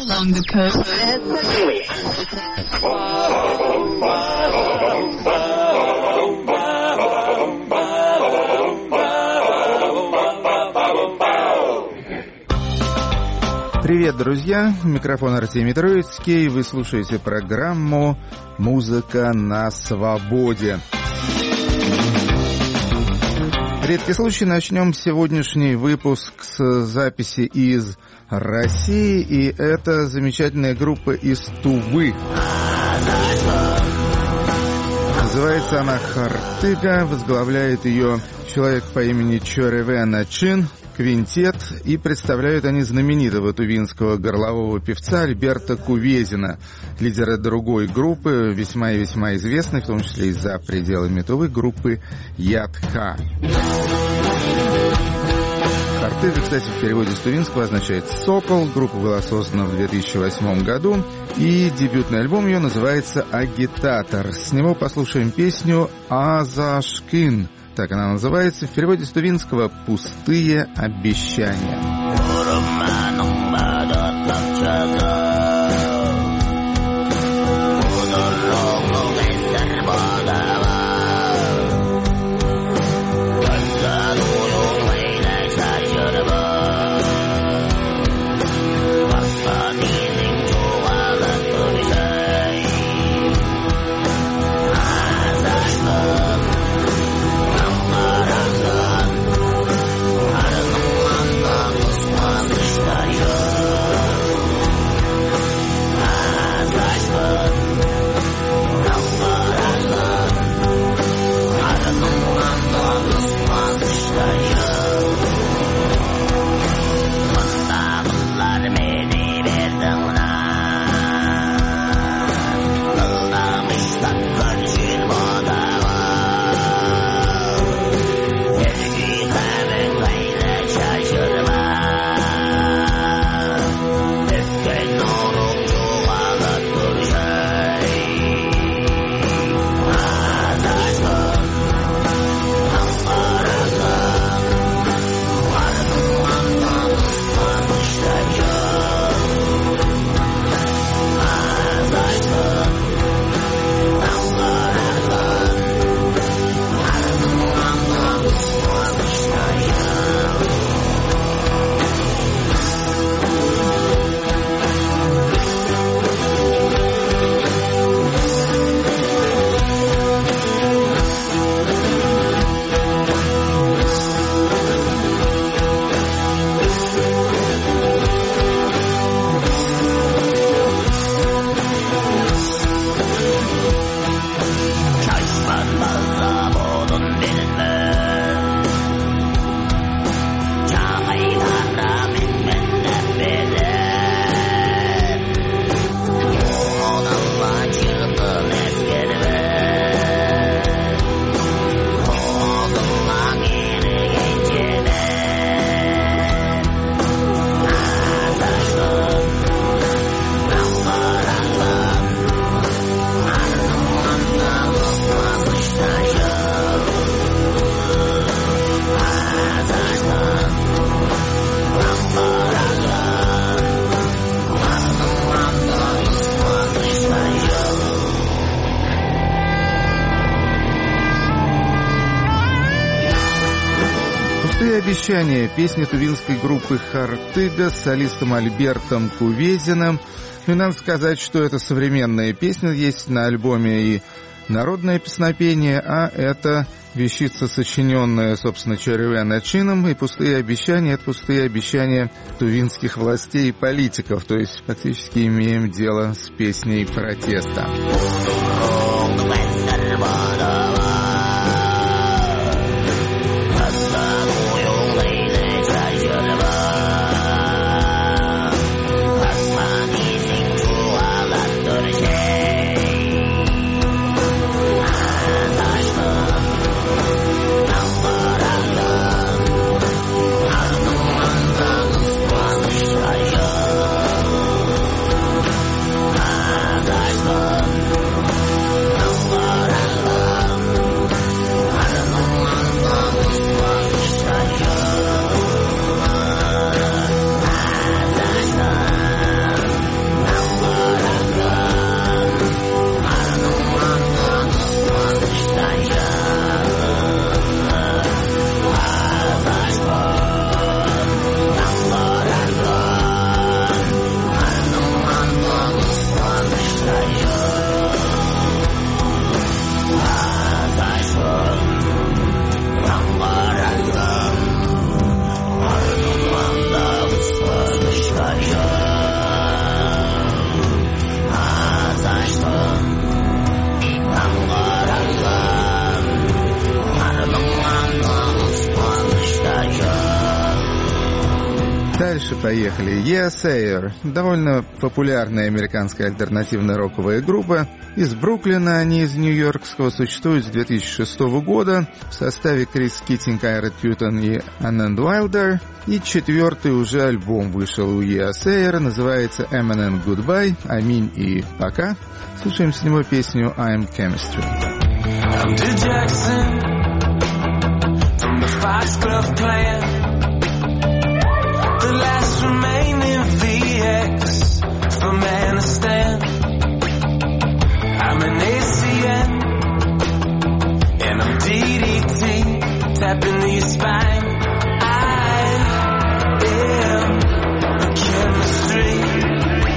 along the coast. Привет, друзья! Микрофон Артемий Троицкий. Вы слушаете программу «Музыка на свободе». Редкий случай. Начнем сегодняшний выпуск с записи из России. И это замечательная группа из Тувы. Называется она «Хартыга». Возглавляет ее человек по имени Чореве Начин. Квинтет, и представляют они знаменитого тувинского горлового певца Альберта Кувезина, лидера другой группы, весьма и весьма известной, в том числе и за пределами Тувы, группы Ядха. Хартыга, кстати, в переводе с тувинского означает «сокол». Группа была создана в 2008 году, и дебютный альбом ее называется «Агитатор». С него послушаем песню «Азашкин». Так она называется, в переводе с тувинского «Пустые обещания». «Обещание» — песня тувинской группы «Хартыга» с солистом Альбертом Кувезиным. И надо сказать, что это современная песня, есть на альбоме и народное песнопение, а это вещица, сочиненная, собственно, Чореве Начином, и «Пустые обещания» — это пустые обещания тувинских властей и политиков, то есть фактически имеем дело с песней протеста. Дальше поехали. ESAIR, довольно популярная американская альтернативная роковая группа. Из Бруклина, они из нью-йоркского, существуют с 2006 года в составе Крис Китинг, Айра Тьютон и Ананд Уайлдер. И 4-й уже альбом вышел у ESAIR, называется Amen and Goodbye, Аминь и пока. Слушаем с него песню I'm Chemistry. I'm Drew Jackson from the Foxglove Clan. The last remaining VX from Afghanistan. I'm an ACN and I'm DDT, tapping to your spine. I am a chemistry.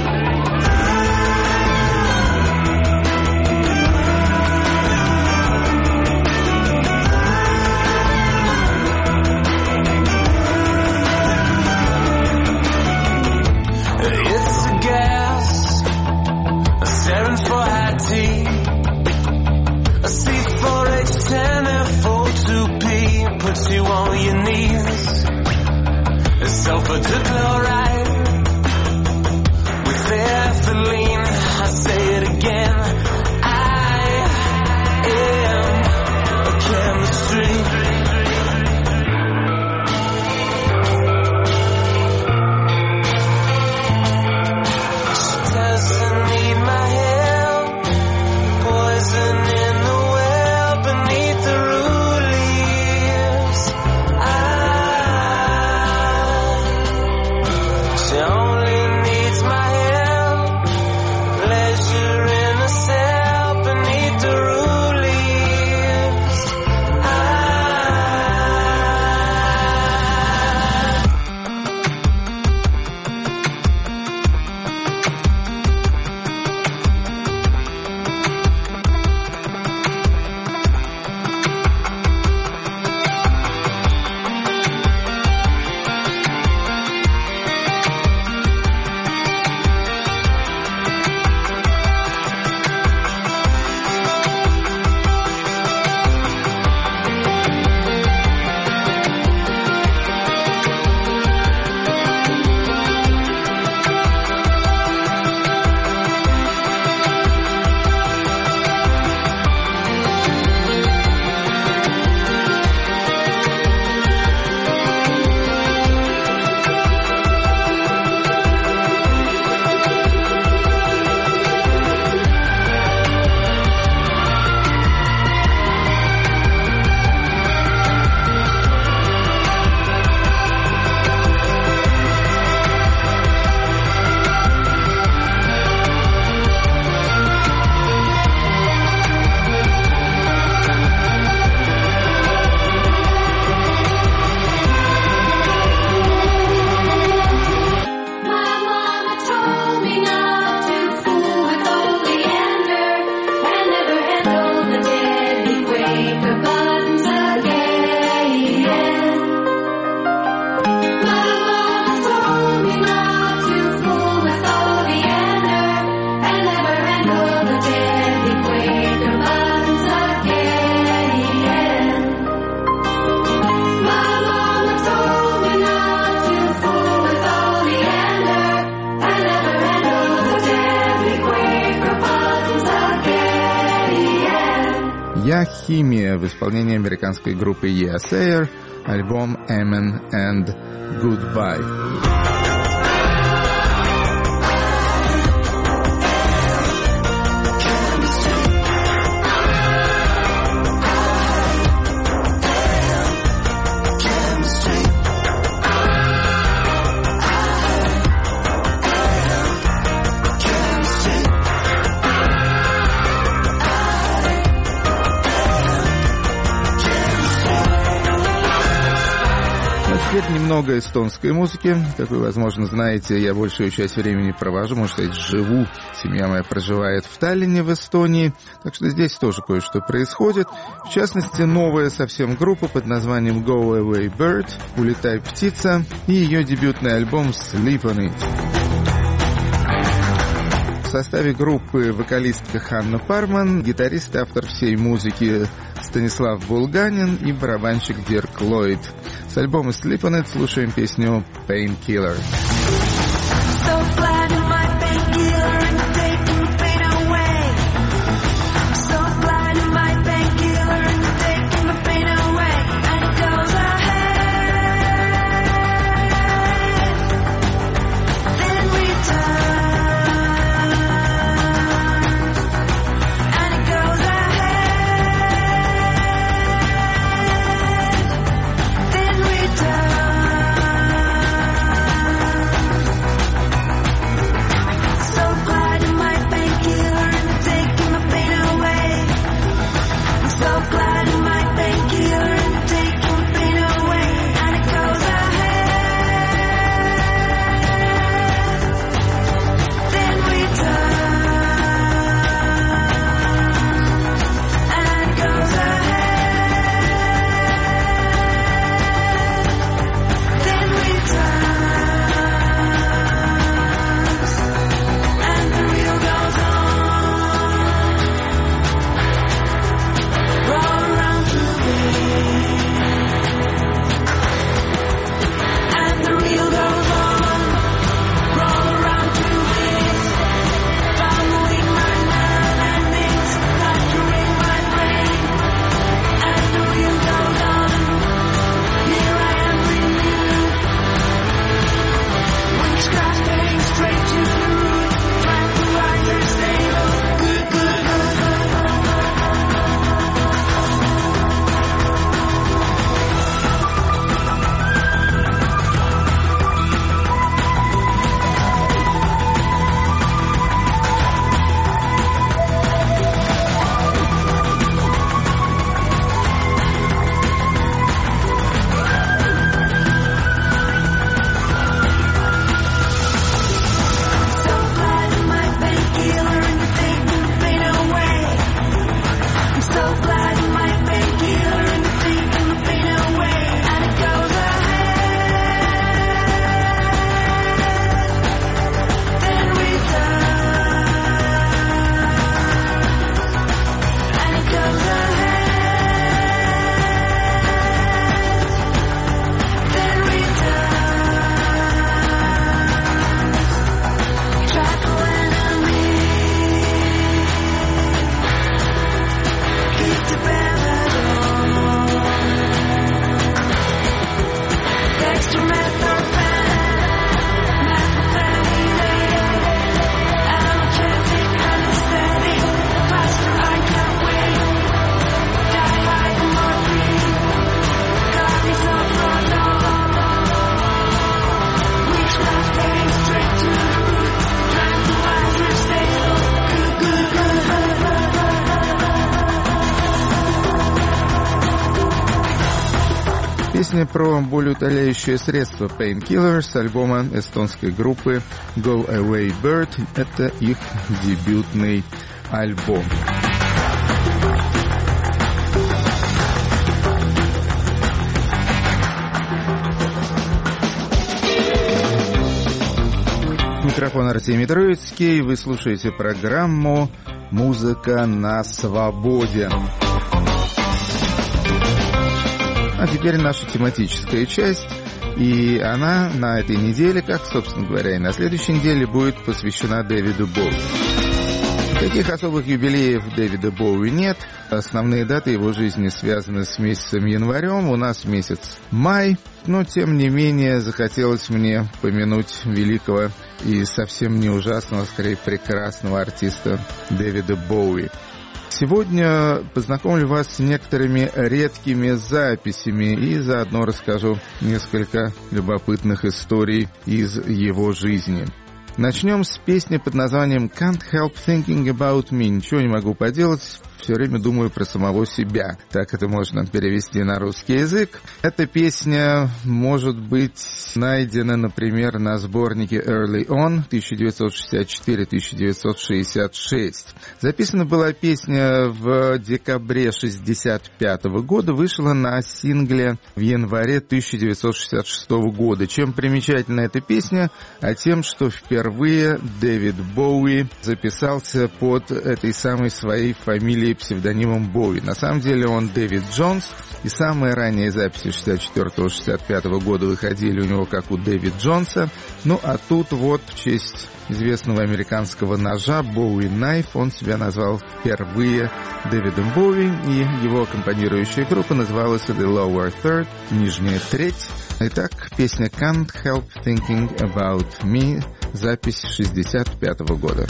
A C4H10 F42P puts you on your knees. A sulfur to chloride with ethylene. I say it again. I am a chemistry. «Я химия» в исполнении американской группы ESAIR, альбом Amen and Goodbye. Теперь немного эстонской музыки. Как вы, возможно, знаете, я большую часть времени провожу, можно сказать, живу. Семья моя проживает в Таллине, в Эстонии. Так что здесь тоже кое-что происходит. В частности, новая совсем группа под названием Go Away Bird, «Улетай, птица», и ее дебютный альбом Sleep on It. В составе группы вокалистка Ханна Парман, гитарист и автор всей музыки Станислав Булганин и барабанщик Дирк Ллойд. С альбома Sleep on It слушаем песню Painkiller. Песня про болеутоляющее средство Painkiller с альбома эстонской группы Go Away Bird. Это их дебютный альбом. Микрофон Артемий Троицкий. Вы слушаете программу «Музыка на свободе». А теперь наша тематическая часть, и она на этой неделе, как, собственно говоря, и на следующей неделе, будет посвящена Дэвиду Боуи. Таких особых юбилеев Дэвида Боуи нет. Основные даты его жизни связаны с месяцем январем. У нас месяц май, но, тем не менее, захотелось мне помянуть великого и совсем не ужасного, скорее прекрасного артиста Дэвида Боуи. Сегодня познакомлю вас с некоторыми редкими записями и заодно расскажу несколько любопытных историй из его жизни. Начнем с песни под названием «Can't Help Thinking About Me». Ничего не могу поделать, все время думаю про самого себя. Так это можно перевести на русский язык. Эта песня может быть найдена, например, на сборнике Early On 1964-1966. Записана была песня в декабре 1965 года, вышла на сингле в январе 1966 года. Чем примечательна эта песня? А тем, что впервые Дэвид Боуи записался под этой самой своей фамилией или псевдонимом Боуи. На самом деле он Дэвид Джонс, и самые ранние записи 64-65 года выходили у него как у Дэвид Джонса. Ну а тут вот в честь известного американского ножа Bowie Knife он себя назвал впервые Дэвидом Боуи, и его аккомпанирующая группа называлась The Lower Third, нижняя треть. Итак, песня Can't Help Thinking About Me, запись 65 года.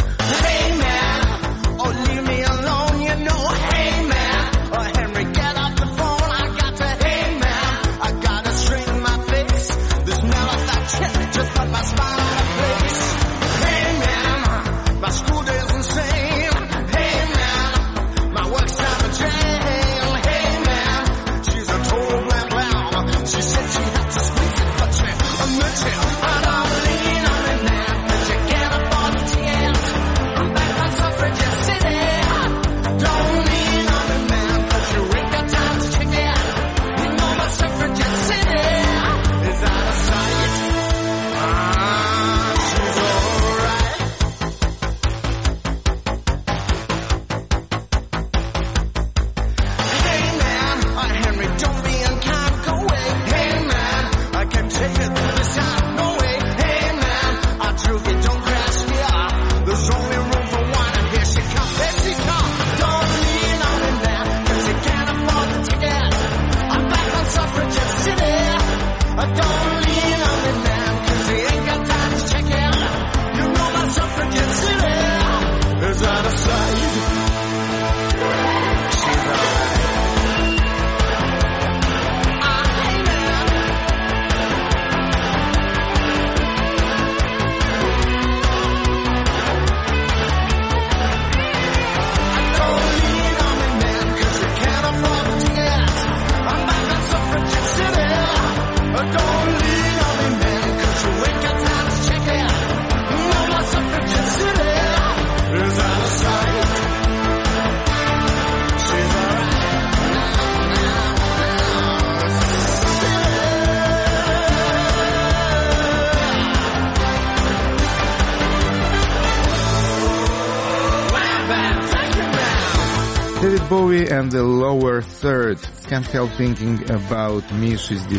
David Bowie and the Lower Third. Can't Help Thinking About Me,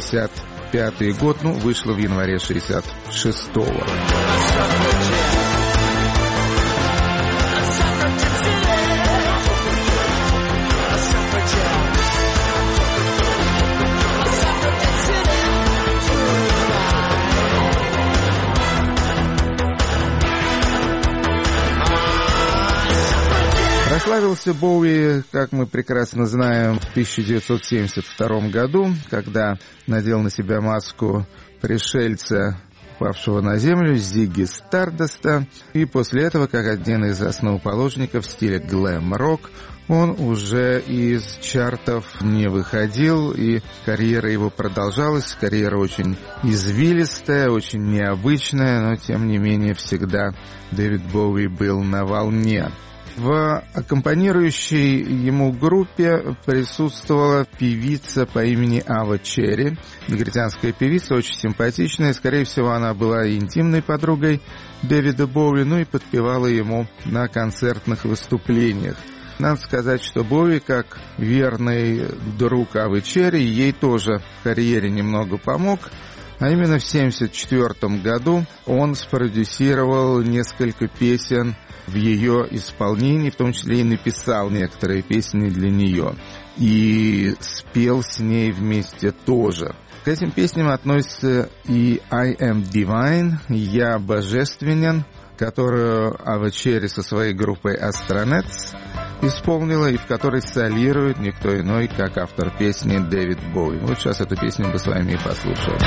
65-й год, ну, вышло в январе 66-го. Прославился Боуи, как мы прекрасно знаем, в 1972 году, когда надел на себя маску пришельца, упавшего на землю, Зигги Стардаста. И после этого, как один из основоположников стиля глэм-рок, он уже из чартов не выходил, и карьера его продолжалась. Карьера очень извилистая, очень необычная, но тем не менее всегда Дэвид Боуи был на волне. В аккомпанирующей ему группе присутствовала певица по имени Ава Черри, негритянская певица, очень симпатичная. Скорее всего, она была интимной подругой Дэвида Боуи, ну и подпевала ему на концертных выступлениях. Надо сказать, что Боуи, как верный друг Авы Черри, ей тоже в карьере немного помог. А именно в 1974 году он спродюсировал несколько песен в ее исполнении, в том числе и написал некоторые песни для нее. И спел с ней вместе тоже. К этим песням относится и «I am divine», «Я божественен», которую Ава Черри со своей группой Astronauts исполнила, и в которой солирует никто иной, как автор песни Дэвид Боуи. Вот сейчас эту песню мы с вами и послушаем.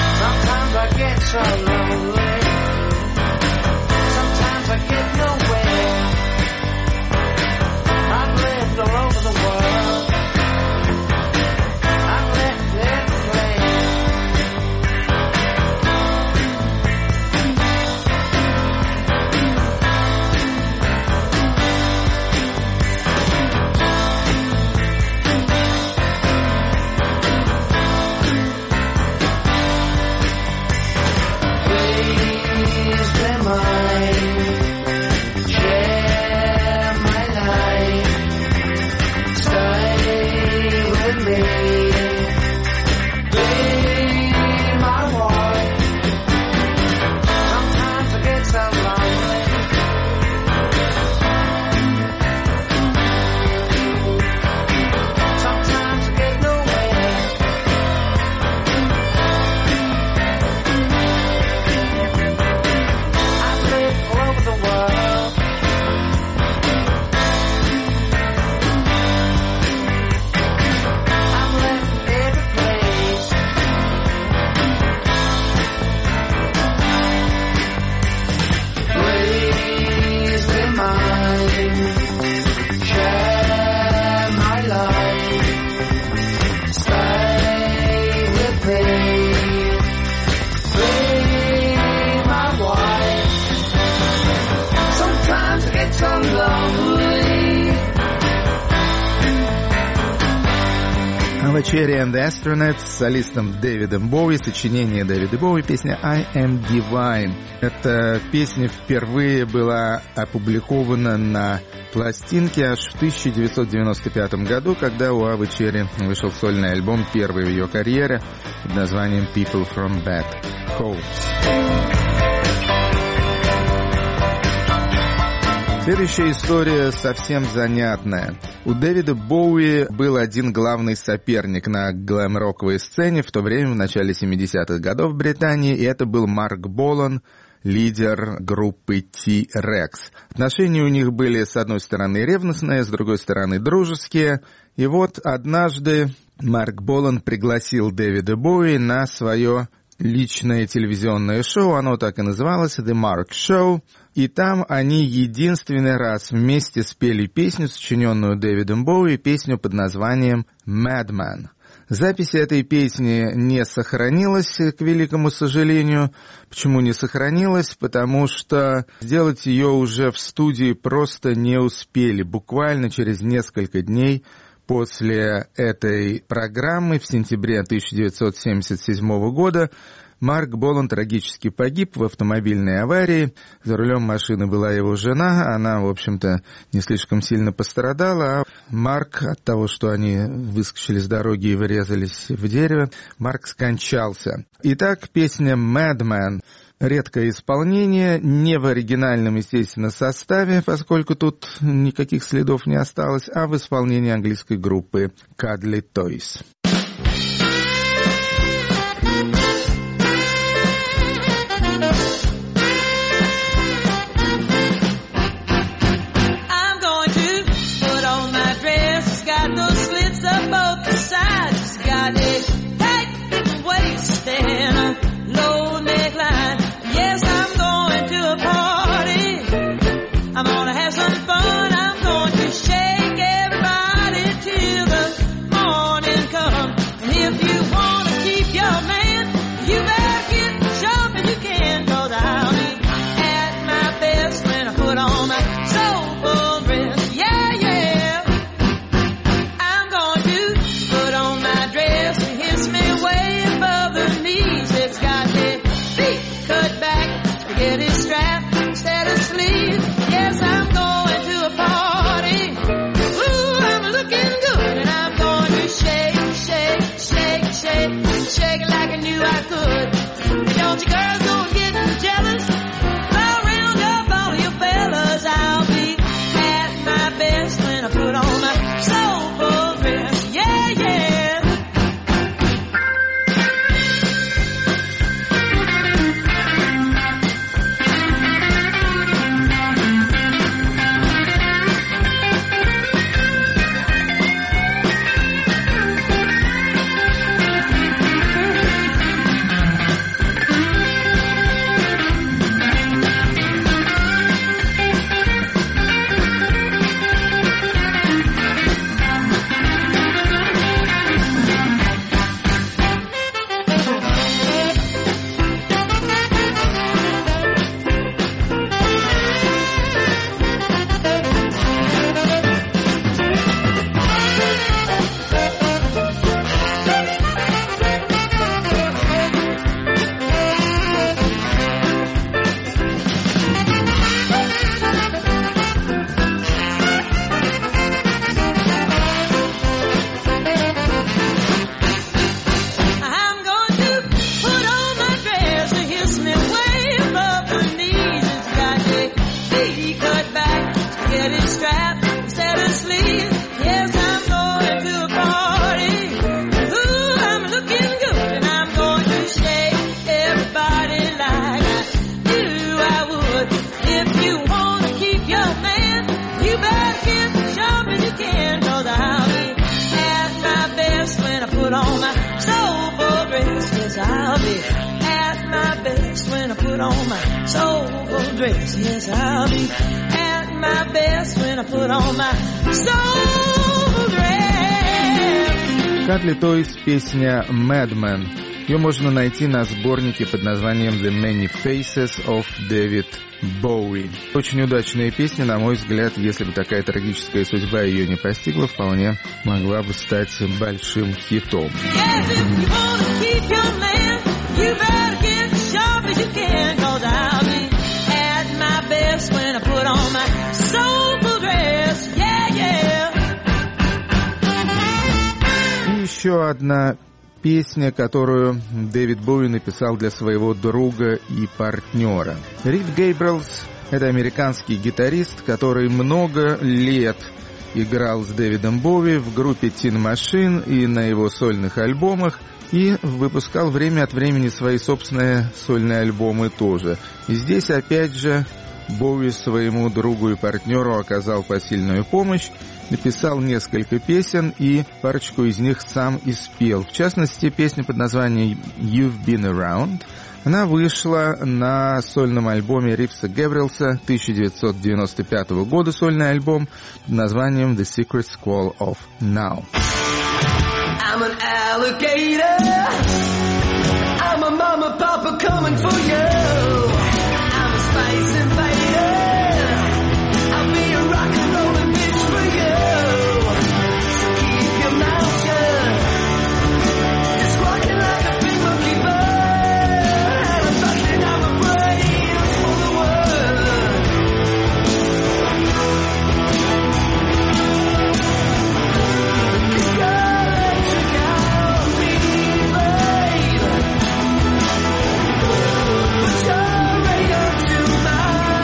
Ava Cherry and the Astronauts с солистом Дэвидом Боуи, сочинение Дэвида Боуи, песня «I Am Divine». Эта песня впервые была опубликована на пластинке аж в 1995 году, когда у Авы Черри вышел сольный альбом, первый в ее карьере, под названием «People from Bad Homes». Следующая история совсем занятная. У Дэвида Боуи был один главный соперник на глэм-роковой сцене в то время, в начале 70-х годов в Британии, и это был Марк Болан, лидер группы T-Rex. Отношения у них были, с одной стороны, ревностные, с другой стороны, дружеские. И вот однажды Марк Болан пригласил Дэвида Боуи на свое личное телевизионное шоу, оно так и называлось, The Mark Show, и там они единственный раз вместе спели песню, сочиненную Дэвидом Боуи, песню под названием «Madman». Запись этой песни не сохранилась, к великому сожалению. Почему не сохранилась? Потому что сделать ее уже в студии просто не успели. Буквально через несколько дней после этой программы, в сентябре 1977 года, Марк Болан трагически погиб в автомобильной аварии. За рулем машины была его жена. Она, в общем-то, не слишком сильно пострадала. А Марк, от того, что они выскочили с дороги и врезались в дерево, Марк скончался. Итак, песня «Madman». Редкое исполнение, не в оригинальном, естественно, составе, поскольку тут никаких следов не осталось, а в исполнении английской группы Cuddly Toys. Cuddly Toys, песня «Madman». Ее можно найти на сборнике под названием «The Many Faces of David Bowie». Очень удачная песня, на мой взгляд, если бы такая трагическая судьба ее не постигла, вполне могла бы стать большим хитом. И еще одна песня, которую Дэвид Боуи написал для своего друга и партнера. Рид Гейбрелс — это американский гитарист, который много лет играл с Дэвидом Боуи в группе Tin Machine и на его сольных альбомах, и выпускал время от времени свои собственные сольные альбомы тоже. И здесь, опять же, Боуи своему другу и партнеру оказал посильную помощь, написал несколько песен и парочку из них сам и спел. В частности, песня под названием «You've Been Around». Она вышла на сольном альбоме Ривса Гейбрелса 1995 года, сольный альбом под названием «The Secret Squall of Now». I'm an alligator. I'm a mama, papa coming for you. I'm a space invader. I'll be a rock and rollin' bitch for you. So keep your mouth shut. It's rocking like a big monkey bird. I'm busting out my brains for the world. It's gonna check out me, babe. Put your radar to my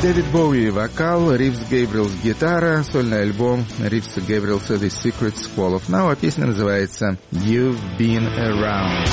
Дэвид Боуи — вокал, Ривз Гейбриэлс — гитара, сольный альбом Ривза Гейбриэлса «The Secret Squall of Now», а песня называется «You've Been Around».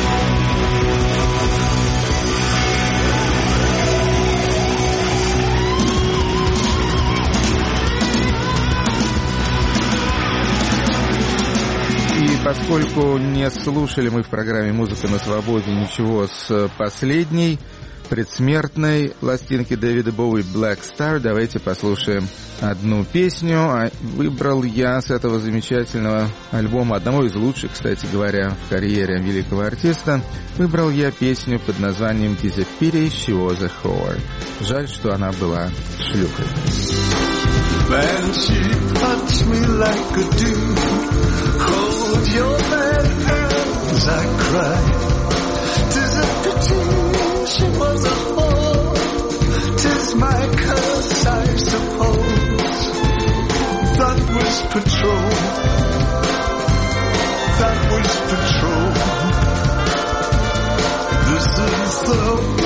И поскольку не слушали мы в программе «Музыка на свободе» ничего с последней предсмертной пластинки Дэвида Боуи «Black Star», давайте послушаем одну песню. Выбрал я с этого замечательного альбома, одного из лучших, кстати говоря, в карьере великого артиста, выбрал я песню под названием «Tis a pity she was a whore». Жаль, что она была шлюхой. Man, she punched me like a dude. Hold your bad hands, I cried. 'Tis a pity she was a whore. 'Tis my curse, I suppose. That was patrol. That was patrol. This is the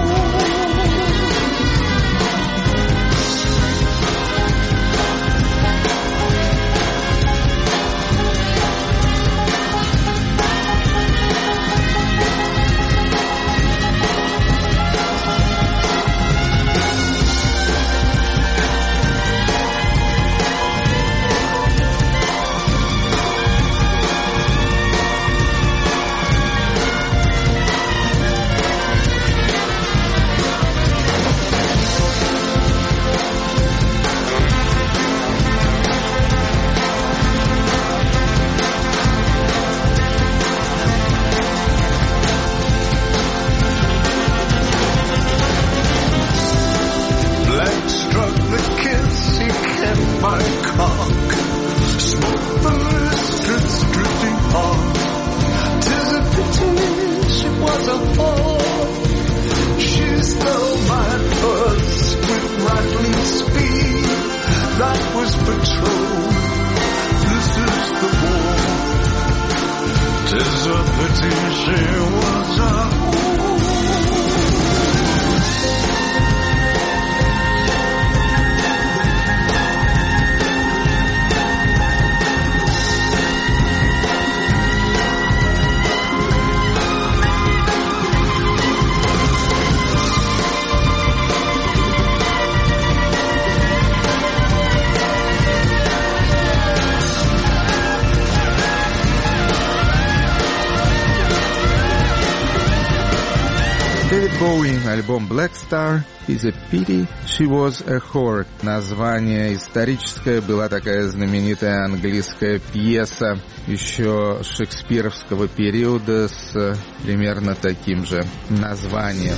Альбом Black Star, Is a Pity She Was a Whore. Название историческое, была такая знаменитая английская пьеса еще шекспировского периода с примерно таким же названием.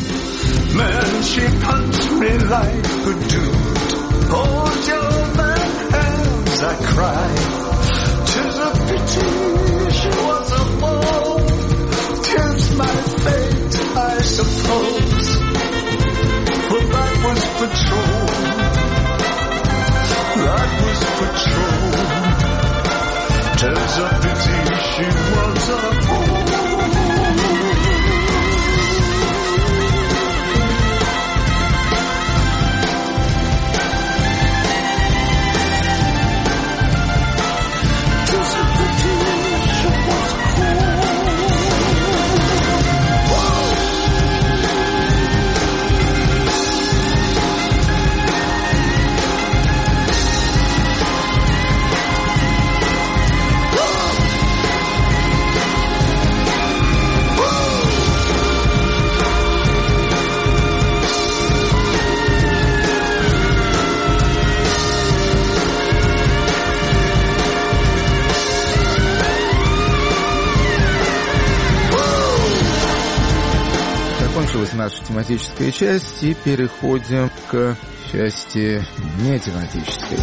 Man, she punched me like a dude. Hold your bad hands, I cried. 'Tis a pity she was a whore. 'Tis my fate, I suppose. But that was patrol. That was patrol. 'Tis a pity she was a whore. Закончилась наша тематическая часть, и переходим к части нетематической.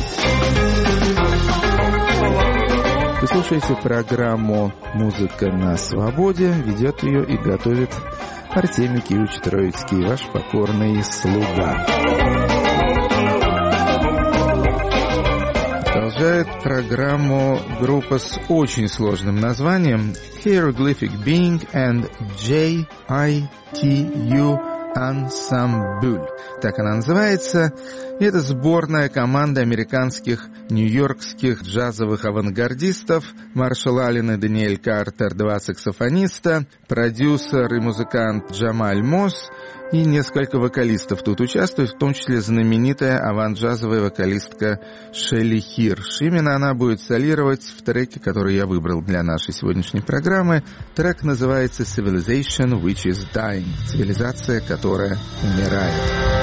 Вы слушаете программу «Музыка на свободе». Ведет ее и готовит Артемий Киевич Троицкий, ваш покорный слуга. Продолжает программу группа с очень сложным названием Hieroglyphic Being and JITU Ensemble. Так она называется. Это сборная команда американских, нью-йоркских джазовых авангардистов. Маршал Аллен и Даниэль Картер, два саксофониста, продюсер и музыкант Джамаль Мосс и несколько вокалистов тут участвуют, в том числе знаменитая авант-джазовая вокалистка Шелли Хирш. Именно она будет солировать в треке, который я выбрал для нашей сегодняшней программы. Трек называется «Civilization which is dying» — «Цивилизация, которая умирает».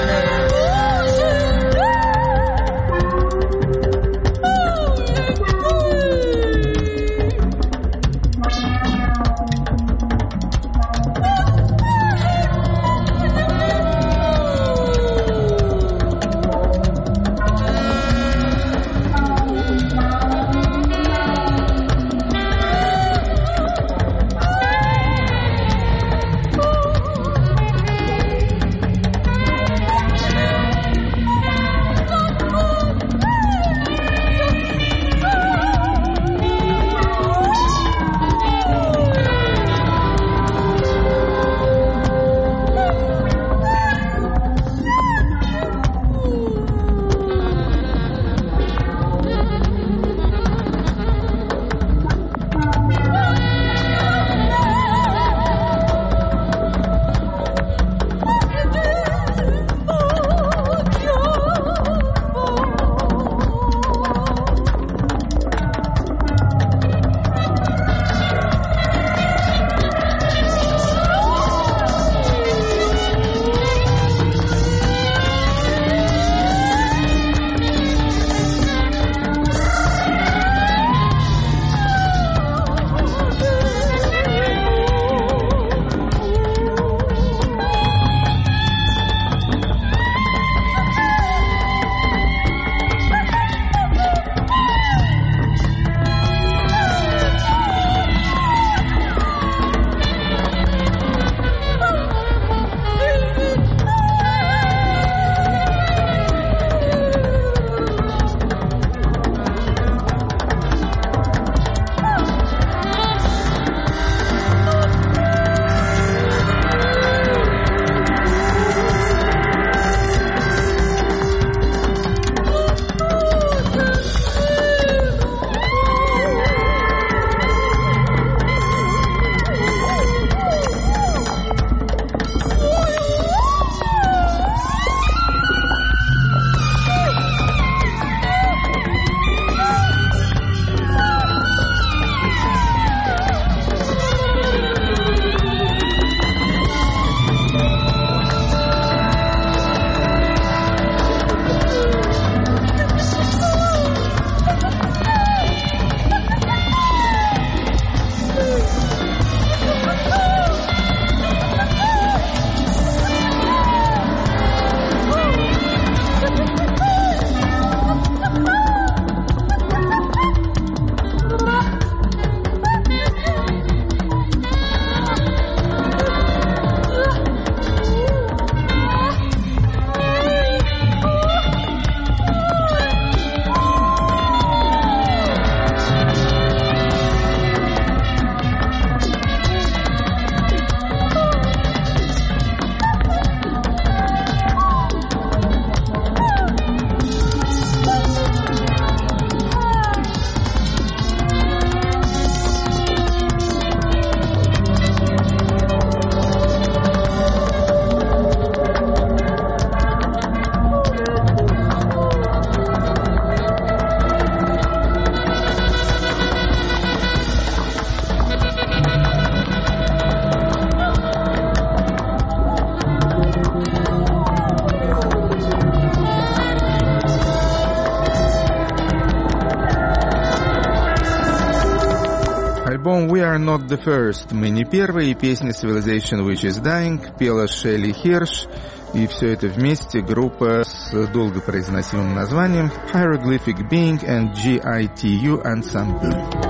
Альбом «We Are Not The First» «Мы не первые» и песня «Civilization Which Is Dying» пела Шелли Хирш, и все это вместе группа с долго произносимым названием Hieroglyphic Being and GITU Ensemble.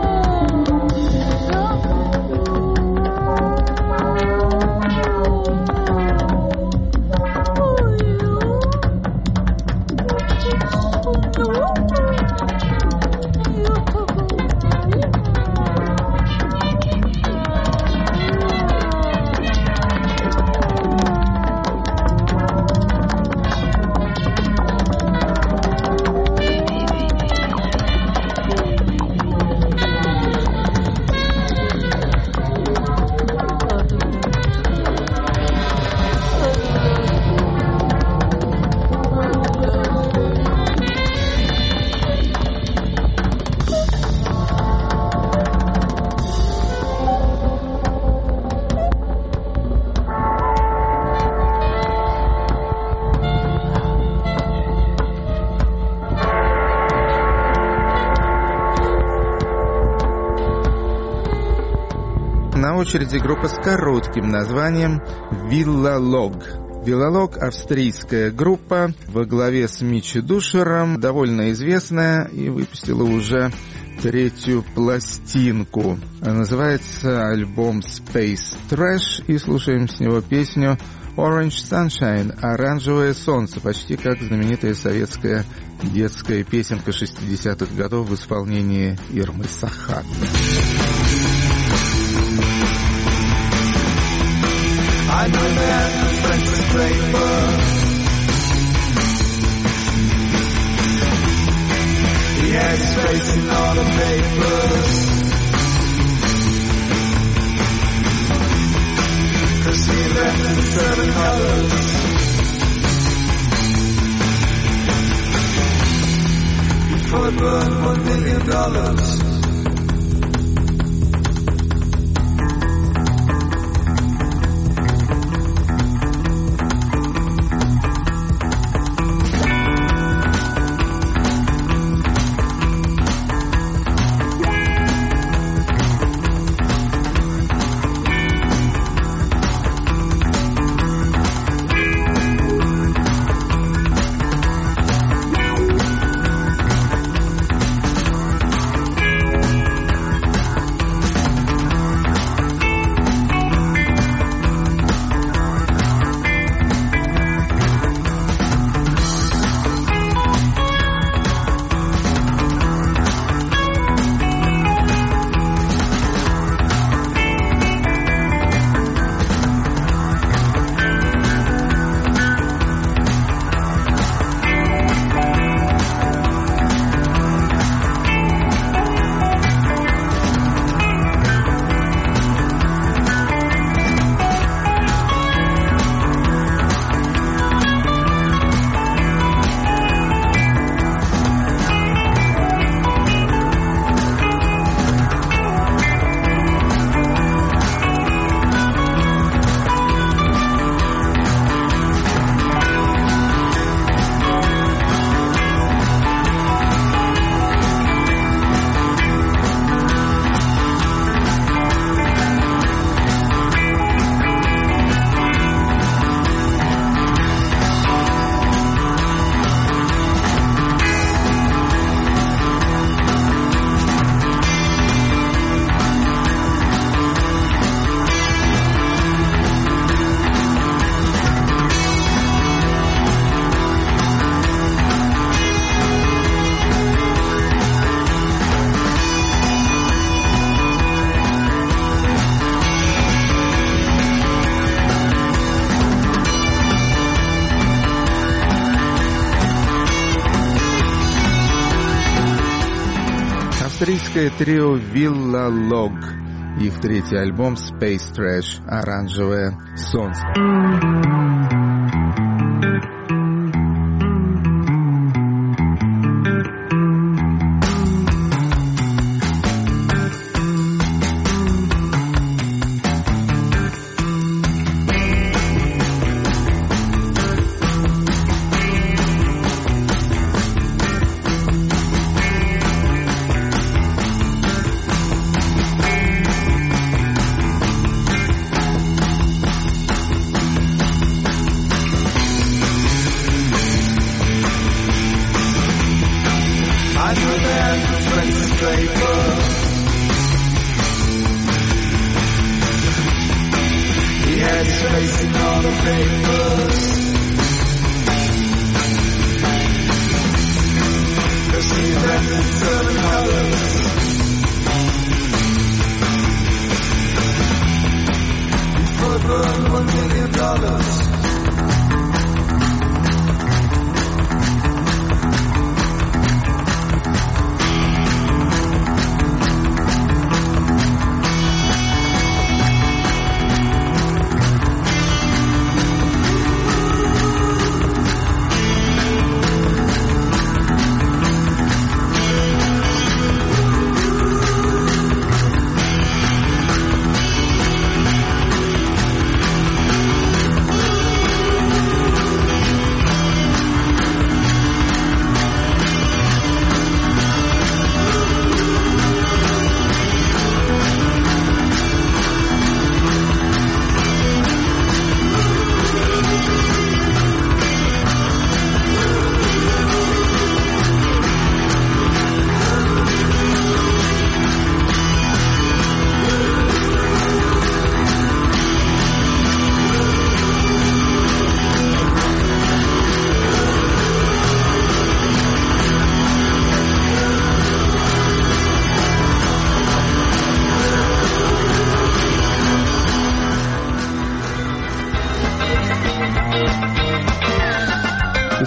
очереди группа с коротким названием «Виллалог». «Виллалог» — австрийская группа во главе с Мичи Душером, довольно известная и выпустила уже 3-ю пластинку. Называется альбом Space Trash, и слушаем с него песню Orange Sunshine, оранжевое солнце, почти как знаменитая советская детская песенка 60-х годов в исполнении Ирмы Сахат. I know that the French paper. He had his face in all the papers. 'Cause he left in 7 colors. Before he burned $1 million. Австрийское трио «Виллалог». Их 3-й альбом «Space Trash. Оранжевое солнце».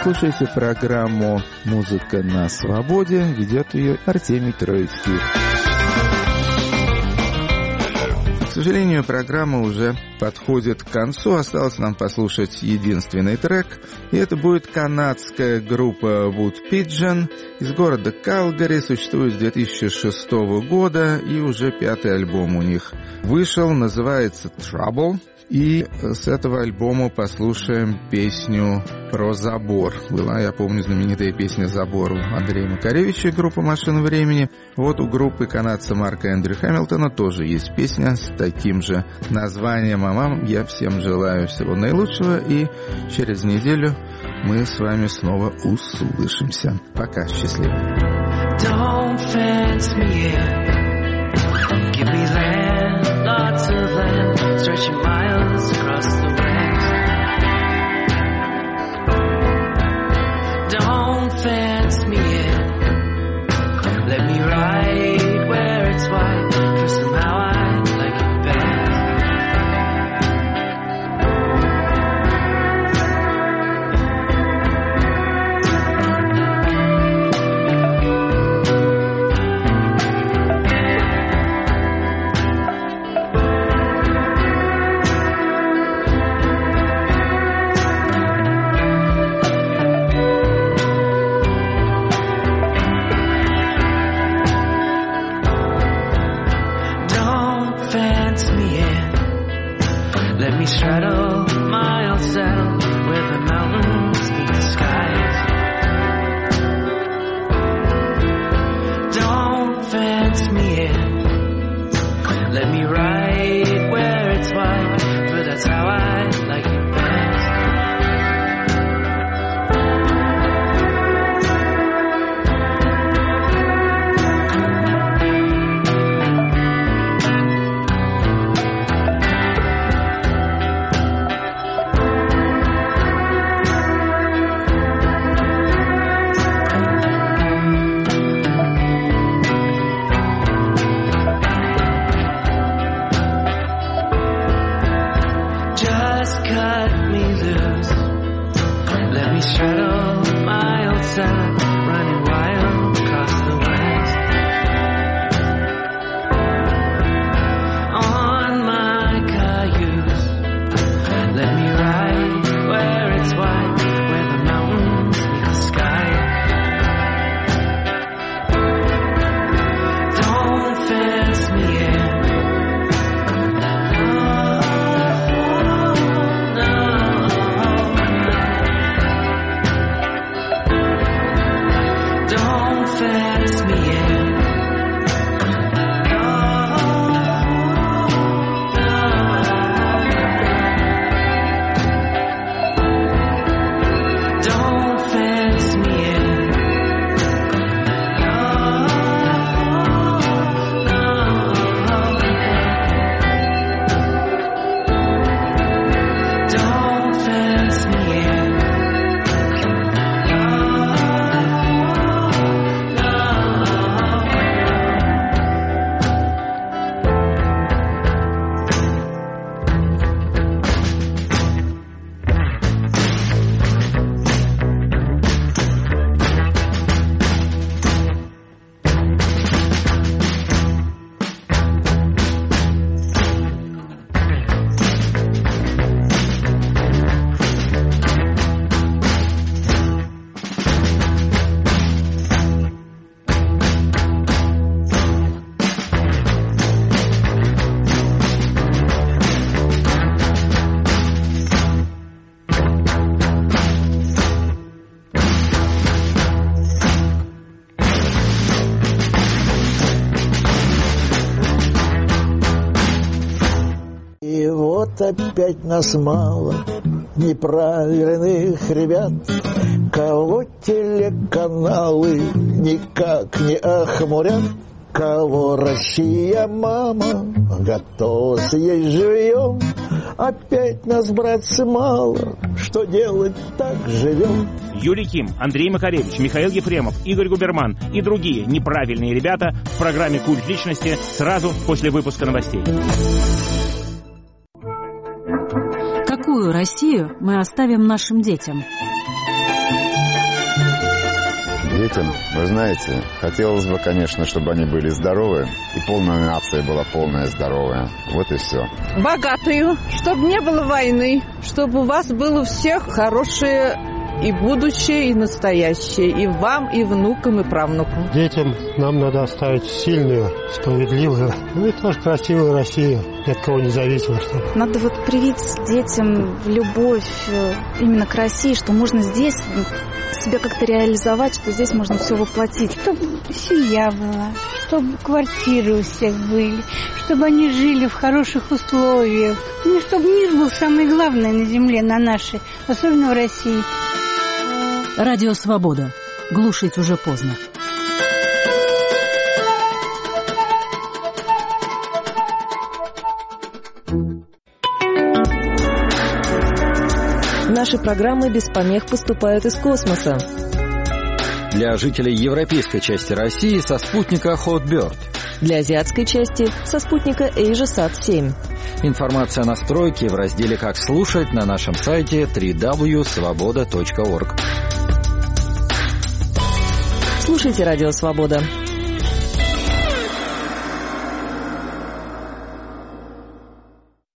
слушаете программу «Музыка на свободе». Ведет ее Артемий Троицкий. К сожалению, программа уже подходит к концу. Осталось нам послушать единственный трек. И это будет канадская группа Wood Pigeon из города Калгари. Существует с 2006 года. И уже 5-й альбом у них вышел. Называется Trouble. И с этого альбома послушаем песню про забор. Была, я помню, знаменитая песня «Забор» у Андрея Макаревича, группа «Машина времени». Вот у группы канадца Марка Эндрю Хэмилтона тоже есть песня с таким же названием. А вам я всем желаю всего наилучшего. И через неделю мы с вами снова услышимся. Пока, счастливо. Don't fence me in. Give me land, lots of land, stretching miles across the waves. Don't fence me in. Let me ride where it's wide, 'cause somehow I like it best. Let me straddle my old saddle where the mountains meet the skies. Don't fence me in. Let me ride where it's wide, for that's how I like it best. Straddle my old saddle, running wild across the west. On my cayuse, let me ride where it's wide, where the mountains meet the sky. Don't fence me in. Fence me in. Don't fence me in. Don't fence me in. Опять нас мало неправильных ребят, кого телеканалы никак не охмурят, кого Россия, мама, готова съесть живьем. Опять нас, братцы, мало, что делать, так живем. Юрий Ким, Андрей Макаревич, Михаил Ефремов, Игорь Губерман и другие неправильные ребята в программе «Культ личности» сразу после выпуска новостей. Какую Россию мы оставим нашим детям? Детям, вы знаете, хотелось бы, конечно, чтобы они были здоровы, и полная нация была полная здоровая. Вот и все. Богатую, чтобы не было войны, чтобы у вас было у всех хорошее и будущее, и настоящее, и вам, и внукам, и правнукам. Детям нам надо оставить сильную, справедливую, ну и тоже красивую Россию, ни от кого не зависимо. Надо вот привить детям любовь именно к России, что можно здесь себя как-то реализовать, что здесь можно все воплотить. Чтобы семья была, чтобы квартиры у всех были, чтобы они жили в хороших условиях. Ну, чтобы мир был самое главное на земле, на нашей, особенно в России. Радио «Свобода». Глушить уже поздно. Наши программы без помех поступают из космоса. Для жителей европейской части России со спутника Hotbird. Для азиатской части со спутника AsiaSat-7. Информация о настройке в разделе «Как слушать» на нашем сайте www.svoboda.org. Слушайте «Радио Свобода».